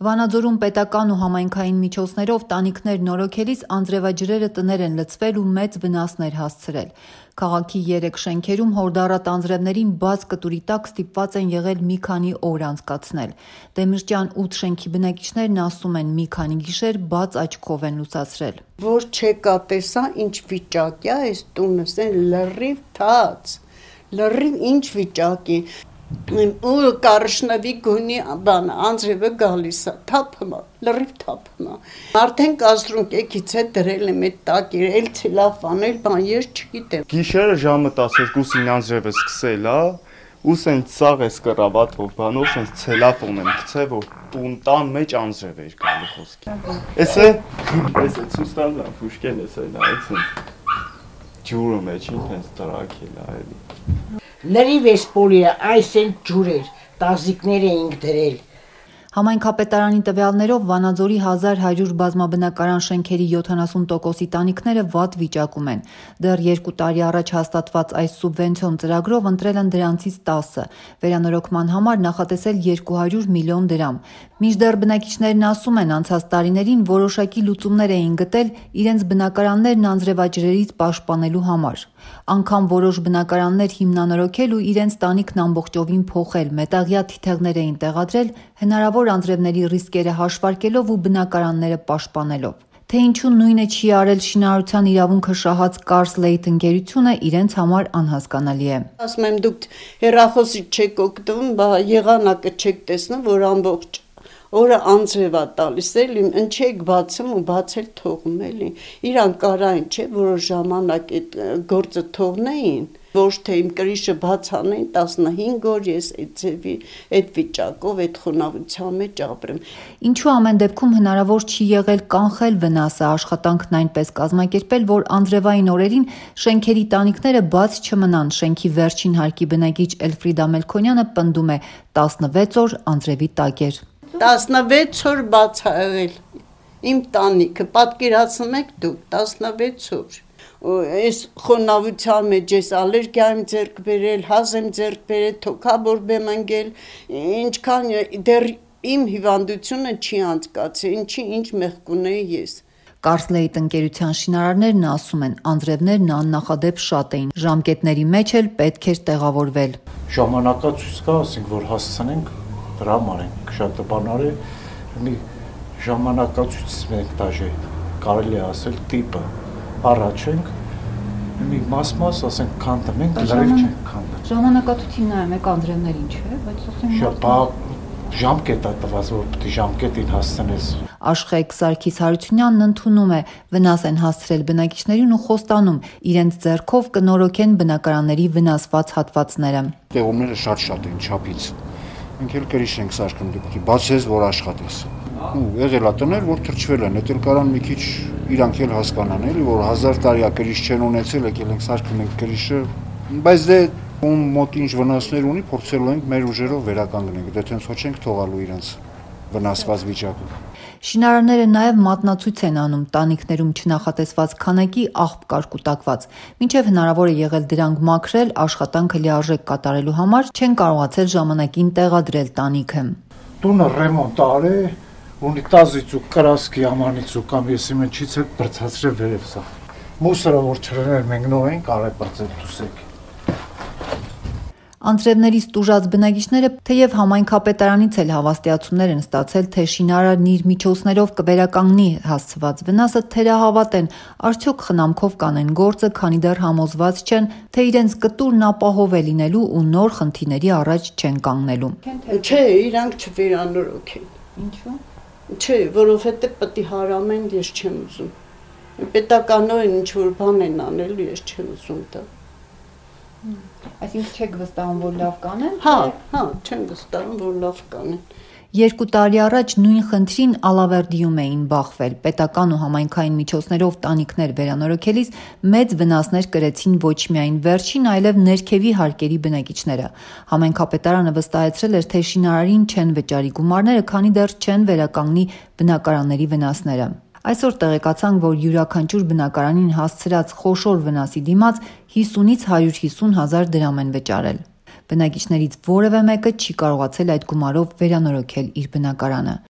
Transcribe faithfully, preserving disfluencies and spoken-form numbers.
Վանաձորում պետական ու համայնքային միջոցներով տանիքներ նորոգելիս անձրևաջրերը տներ են լցվել ու մեծ վնասներ հասցրել։ Քաղաքի երեք շենքերում հորդառատ անձրևներին բաց կտուրի տակ ստիպված են եղել մի քանի օր անցկացնել։ Դեմիրճյան ութ շենքի բնակիչներն ասում են՝ մի քանի գիշեր բաց աչքով են լուսացրել։ Որ չեկա տեսա ինչ վիճակ է այս տունս, լրիվ թաց, լրիվ ինչ վիճակի։ Ու կարշնավի գունի բան անձրևը գալիս է, թափում է, լրիվ թափում է։ Արդեն կաստրուկ եկից է դրել եմ այդ տակիր, էլ ցելոֆան, էլ բան, ես չգիտեմ։ Գիշերը ժամը տասներկուսին անձրևը սկսել է, ու սենց սաղ էս կռավատով բանով սենց ցելոֆան եմ գցել, որ տուն տան մեջ անձրև էր գալու խոսքի։ Էս է, էս է ցուստան լավ ուշկեն էս է նայեք սենց ջուրը մեջին սենց տրակել է էլի։ Լրիվ էս պոլիը, այս են ջուրեր, տազիկներ էինք դրել։ Համայնքապետարանի տվյալներով Վանաձորի հազար հարյուր բազմաբնակարան շենքերի յոթանասուն տոկոսի տանիքները վատ վիճակում են։ Դեռ երկու տարի առաջ հաստատված այս սուբվենցիոն ծրագրով ընտրել են դրանցից տասը, վերանորոգման համար նախատեսել երկու հարյուր միլիոն դրամ։ Մինչդեռ բնակիչներն ասում են, անցած տարիներին որոշակի լուծումներ էին գտել իրենց բնակարաններն անձրևաջրերից պաշտպանելու համար։ Անգամ որոշ բնակարաններ հիմնանորոգել ու իրենց տանիքն ամբողջովին փոխել, մետաղյա թիթեղներ էին տեղադրել, հնարավոր անձրևների ռիսկերը հաշվարկելով ու բնակարանները պաշտպանելով։ Թե ինչու նույնը չի արել շինարարության իրավունքը շահած Կարսլեյթ ընկերությունը իրենց համար անհասկանալի է։ Ասում եմ դուք հեռախոսի չեք օգտվում, բա եղանակը չեք տեսնում, որ ամբողջ օրը անձրև է տալիս էլի, ընչեք բացում ու բացել թողում էլի։ Իրանք կարային չէ, որոշ ժամանակ այդ գործը թողնեին, ոչ թե իմ կրիշը բաց անեին տասնհինգ օր ես այդ ձևի, այդ վիճակով, այդ խոնավության մեջ ապրեմ։ Ինչու ամեն դեպքում հնարավոր չի եղել կանխել վնասը, աշխատանքն այնպես կազմակերպել, որ անձրևային օրերին շենքերի տանիքները բաց չմնան։ Շենքի վերջին հարկի բնակիչ Էլֆրիդա Մելքոնյանը պնդում է՝ տասնվեց օր անձրևի տակ էր։ տասնվեց օր բաց ա եղել իմ տանիքը, պատկերացնում եք դուք, տասնվեց օր։ Այս խոնավության մեջ ես ալերգիա եմ ձեռք բերել, հազ եմ ձեռք բերել, թոքաբորբ եմ ընկել, ինչքան դեռ իմ հիվանդությունը չի անցկացել, ինչի ինչ մեղք ունեի ես։ Կարսլեյթ ընկերության շինարարներն ասում են, անձրևներն աննախադեպ շատ էին, ժամկետների մեջ էլ պետք էր տեղավորվել։ Ժամանակացույց կա, ասենք, որ հասցնենք դրա համար ենք շատ բանարի մի ժամանակացույց մենք դաժե կարելի է ասել տիպը առաջ ենք մի մաս-մաս ասենք քանդում ենք լրիվ չենք քանդում ժամանակացույցին նայում եք անձրևներին չէ բայց ասենք ժամկետ է տված որ պետք է ժամկետին հասցնես Աշխեգ Սարգիս Հարությունյանն ընդունում է վնաս են հասցրել բնակիչներին ու խոստանում իրենց ձեռքով կնորոգեն բնակարանների վնասված հատվածները տեղումները շատ-շատ են չափից Մենք էլ կրիշ ենք սարքում դեպքի, բացես, որ աշխատես։ Ու եղել է տներ, որ թրջվել են, էդ էլ կարան մի քիչ իրանք էլ հասկանան, էլի, որ հազար տարի է կրիշ չեն ունեցել, եկել ենք սարքում ենք կրիշը, բայց դե ում մոտ ինչ վնասներ ունի, փորձելու ենք մեր ուժերով վերականգնենք, դե տենց ոչ չենք թողալու իրենց վնասված վիճակում։ Շինարարները նաև մատնացույց են անում տանիքներում չնախատեսված քանակի աղբ կար կուտակված, մինչև հնարավոր է եղել դրանք մաքրել, աշխատանքը լիարժեք կատարելու համար չեն կարողացել ժամանակին տեղադրել տանիքը։ Տունը ռեմոնտ արել, ունիտազից ու կրասկի ամանից ու կամ եսի մեջից էլ բրցացրել վերև սա։ Մուսորը որ չրներ մենք նոր ենք արել բացել դուսեք։ Անձրևներից տուժած բնակիչները թեև համայնքապետարանից էլ հավաստիացումներ են ստացել, թե շինարարն իր միջոցներով կվերականգնի հասցված վնասը, թերահավատ են, արդյոք խնամքով կանեն գործը, քանի դեռ համոզված չեն, թե իրենց կտուրն ապահով է լինելու ու նոր խնդիրների առաջ չեն կանգնելու։ Չէ, իրանք չվերանորոգեն։ Ինչու՞։ Չէ, որովհետև պետք է հարամեն, ես չեմ ուզում։ Պետականորեն ինչ որ բան են անելու, ես չեմ ուզում դա։ Այսինքն չեք վստահում, որ լավ կանեն։ Հա, հա, չեմ վստահում, որ լավ կանեն։ Երկու տարի առաջ նույն խնդրին Ալավերդիում էին բախվել։ Պետական ու համայնքային միջոցներով տանիքներ վերանորոգելիս մեծ վնասներ կրեցին ոչ միայն վերջին, այլև ներքևի հարկերի բնակիչները։ Համայնքապետարանը վստահեցրել էր, թե շինարարին չեն վճարի գումարները, քանի դեռ չեն վերականգնի բնակարանների վնասները։ Այսօր տեղեկացանք, որ յուրաքանչյուր բնակարանին հասցրած խոշոր վնասի դիմաց հիսունից հարյուր հիսուն հազար դրամ են վճարել։ Բնակիչներից որևէ մեկը չի կարողացել այդ գումարով վերանորոգել իր բնակարանը։